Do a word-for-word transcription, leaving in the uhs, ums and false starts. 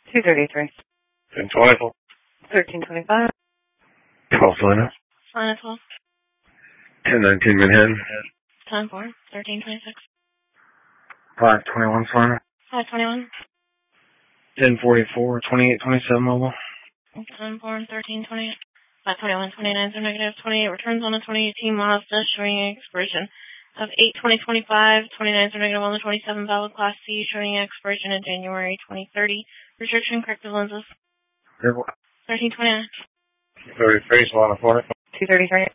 two thirty-three. ten twenty-four. thirteen twenty-five. twelve Selena. Selena twelve. ten nineteen Manhattan. ten four. thirteen twenty-six. five twenty-one Selena. five twenty-one. ten forty-four. twenty-eight twenty-seven Mobile. ten four. thirteen twenty-eight. five twenty-one. twenty-nine. So negative twenty-eight. Returns on the twenty eighteen Mazda showing expiration of eight twenty twenty-five. twenty-nine. So negative on the twenty-seven valid Class C showing expiration in January twenty thirty. Restriction corrective lenses. thirteen twenty-nine. thirty-three Selena forty. two thirty-three.